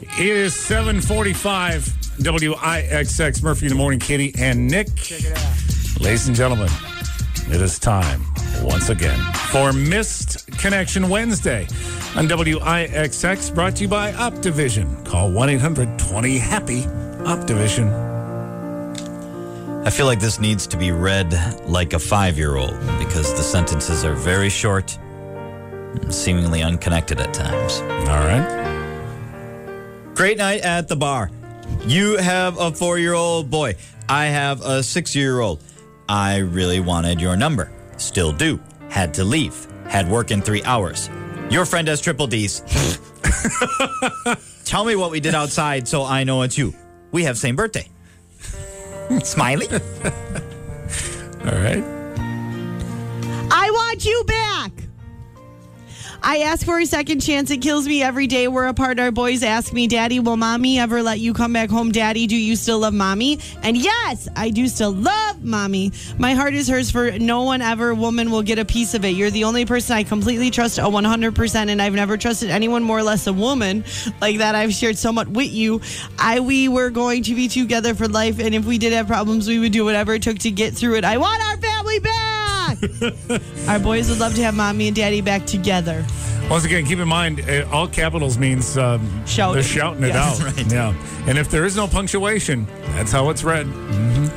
It is 7:45. WIXX, Murphy in the Morning, Katie and Nick. Check it out. Ladies and gentlemen, it is time once again for Missed Connection Wednesday on WIXX, brought to you by Optivision. Call 1-800-20-HAPPY-OPTIVISION. I feel like this needs to be read like a 5-year-old because the sentences are very short and seemingly unconnected at times. All right. Great night at the bar. You have a 4-year-old boy. I have a 6-year-old. I really wanted your number. Still do. Had to leave. Had work in 3 hours. Your friend has triple D's. Tell me what we did outside so I know it's you. We have same birthday. Smiley. All right. I want you back. I ask for a second chance. It kills me every day we're apart. Our boys ask me, Daddy, will Mommy ever let you come back home? Daddy, do you still love Mommy? And yes, I do still love Mommy. My heart is hers, for no one ever woman will get a piece of it. You're the only person I completely trust 100%, and I've never trusted anyone, more or less a woman like that. I've shared so much with you. We were going to be together for life, and if we did have problems, we would do whatever it took to get through it. I want our family back. Our boys would love to have Mommy and Daddy back together. Once again, keep in mind, all capitals means they're shouting it out. Right. Yeah. And if there is no punctuation, that's how it's read. Mm-hmm.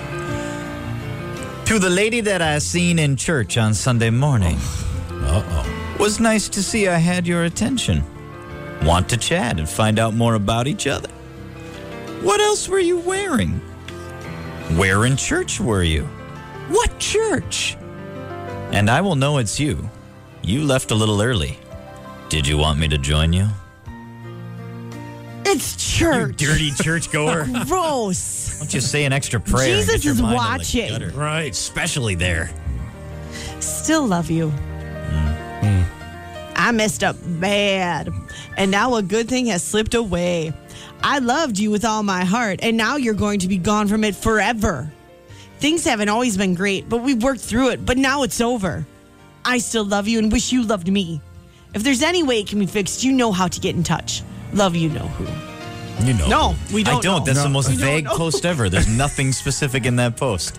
To the lady that I seen in church on Sunday morning. Uh-oh. Was nice to see I had your attention. Want to chat and find out more about each other. What else were you wearing? Where in church were you? What church? And I will know it's you. You left a little early. Did you want me to join you? It's church. You dirty churchgoer. Gross. Why don't you say an extra prayer? and Jesus get your is mind in the watching. gutter. Right. Especially there. Still love you. I messed up bad. And now a good thing has slipped away. I loved you with all my heart, and now you're going to be gone from it forever. Things haven't always been great, but we've worked through it, but now it's over. I still love you and wish you loved me. If there's any way it can be fixed, you know how to get in touch. Love, you know who. You know. No, we don't I don't. know. That's the most We don't vague know. post ever. There's nothing specific in that post.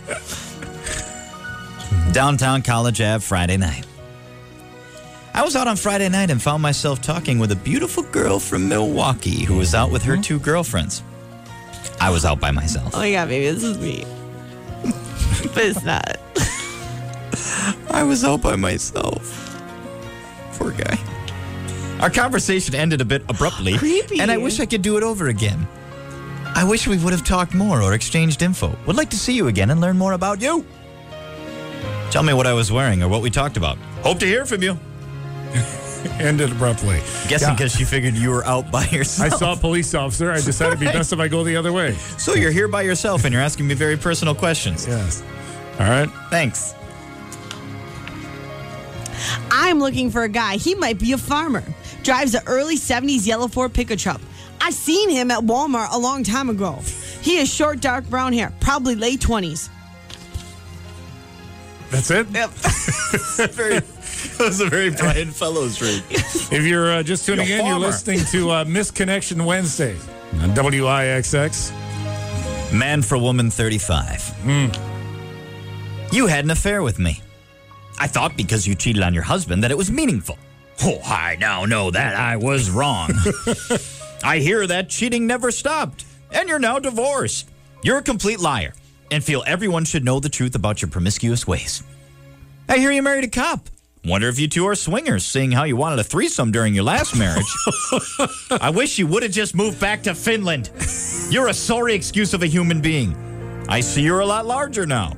Downtown College Ave, Friday night. I was out on Friday night and found myself talking with a beautiful girl from Milwaukee who was out with her 2 girlfriends. I was out by myself. Oh my God, baby, this is me. But it's not. I was out by myself. Poor guy. Our conversation ended a bit abruptly. Creepy. And I wish I could do it over again. I wish we would have talked more or exchanged info. Would like to see you again and learn more about you. Tell me what I was wearing or what we talked about. Hope to hear from you. Ended abruptly. Guessing Yeah. because she figured you were out by yourself. I saw a police officer. I decided it'd be best if I go the other way. So you're here by yourself and you're asking me very personal questions. Yes. All right. Thanks. I'm looking for a guy. He might be a farmer. Drives an early 70s yellow Ford pickup truck. I seen him at Walmart a long time ago. He has short, dark brown hair, probably late 20s. That's it? Yep. That was a very Brian Fellows read. If you're just tuning in, you're farmer. listening to Misconnection Wednesday on WIXX. Man for woman 35. You had an affair with me. I thought because you cheated on your husband that it was meaningful. Oh, I now know that I was wrong. I hear that cheating never stopped, and you're now divorced. You're a complete liar, and feel everyone should know the truth about your promiscuous ways. I hear you married a cop. Wonder if you two are swingers, seeing how you wanted a threesome during your last marriage. I wish you would have just moved back to Finland. You're a sorry excuse of a human being. I see you're a lot larger now.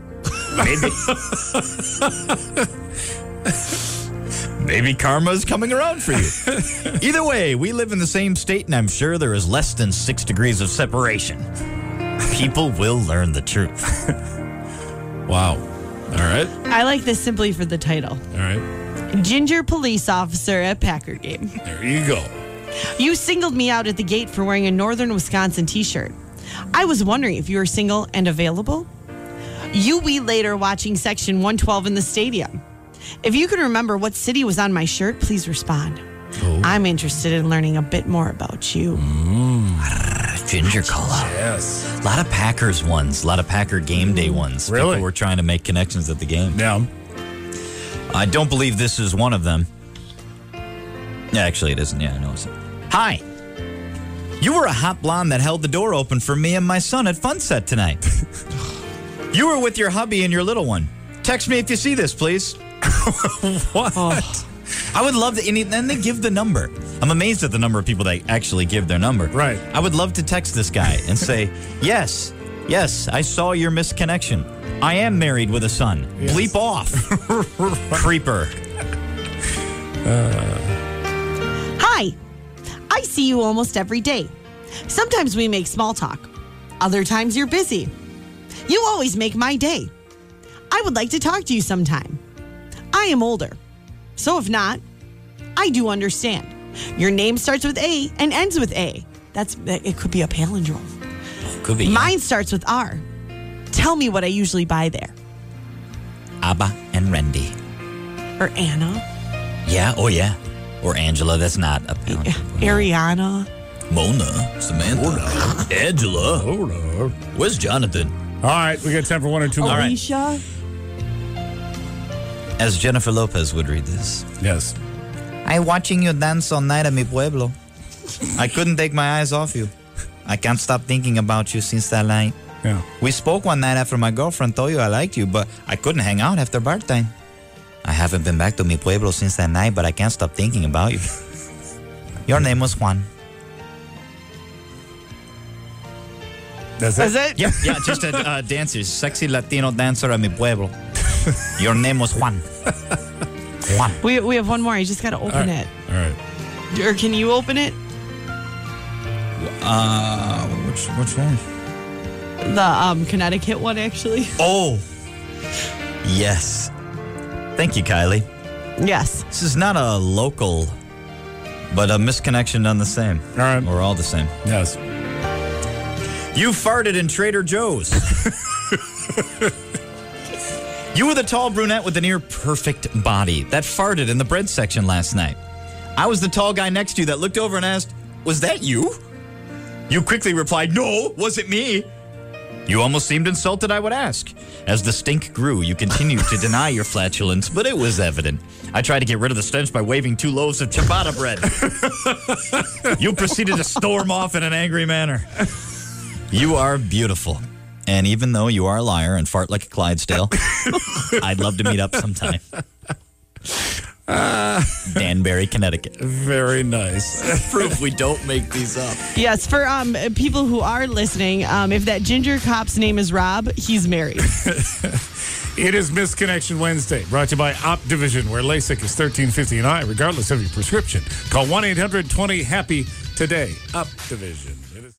Maybe karma's coming around for you. Either way, we live in the same state, and I'm sure there is less than 6 degrees of separation. People will learn the truth. Wow. All right. I like this simply for the title. All right. Ginger police officer at Packer game. There you go. You singled me out at the gate for wearing a Northern Wisconsin t-shirt. I was wondering if you were single and available. You we later watching section 112 in the stadium. If you can remember what city was on my shirt, please respond. Oh. I'm interested in learning a bit more about you. Ginger color. Yes. A lot of Packers ones. A lot of Packer game day ones. Really? People were trying to make connections at the game. Yeah. I don't believe this is one of them. Yeah, actually, it isn't. Yeah, I know it's. Hi. You were a hot blonde that held the door open for me and my son at Funset tonight. You were with your hubby and your little one. Text me if you see this, please. What? I would love to, and then they give the number. I'm amazed at the number of people that actually give their number. Right. I would love to text this guy and say, yes, I saw your misconnection. I am married with a son. Yes. Bleep off. Creeper. Hi. I see you almost every day. Sometimes we make small talk. Other times you're busy. You always make my day. I would like to talk to you sometime. I am older. So if not, I do understand. Your name starts with A and ends with A. It could be a palindrome. Could be. Mine starts with R. Tell me what I usually buy there. Abba and Randy. Or Anna. Yeah, oh yeah. Or Angela, that's not a palindrome. Ariana. Mona, Samantha, Angela. Hold on. Where's Jonathan? All right, we got time for one or two more. right. Alicia. As Jennifer Lopez would read this. Yes. I'm watching you dance all night at mi pueblo. I couldn't take my eyes off you. I can't stop thinking about you since that night. Yeah. We spoke one night after my girlfriend told you I liked you, but I couldn't hang out after bar time. I haven't been back to mi pueblo since that night, but I can't stop thinking about you. Your name was Juan. That's Is it? Yeah, just a dancer, sexy Latino dancer at mi pueblo. Your name was Juan. Juan. We have one more. I just got to open it. All right. Or can you open it? Which one? The Connecticut one, actually. Oh, yes. Thank you, Kylie. Yes. This is not a local, but a misconnection done the same. All right. Or all the same. Yes. You farted in Trader Joe's. You were the tall brunette with the near perfect body that farted in the bread section last night. I was the tall guy next to you that looked over and asked, "Was that you?" You quickly replied, "No, wasn't me." You almost seemed insulted I would ask. As the stink grew, you continued to deny your flatulence, but it was evident. I tried to get rid of the stench by waving 2 loaves of ciabatta bread. You proceeded to storm off in an angry manner. You are beautiful. And even though you are a liar and fart like a Clydesdale, I'd love to meet up sometime. Danbury, Connecticut. Very nice. Proof we don't make these up. Yes, for people who are listening, if that ginger cop's name is Rob, he's married. It is Misconnection Wednesday, brought to you by Optivision, where LASIK is $13.59, regardless of your prescription. Call 1-800-20-HAPPY today. Optivision.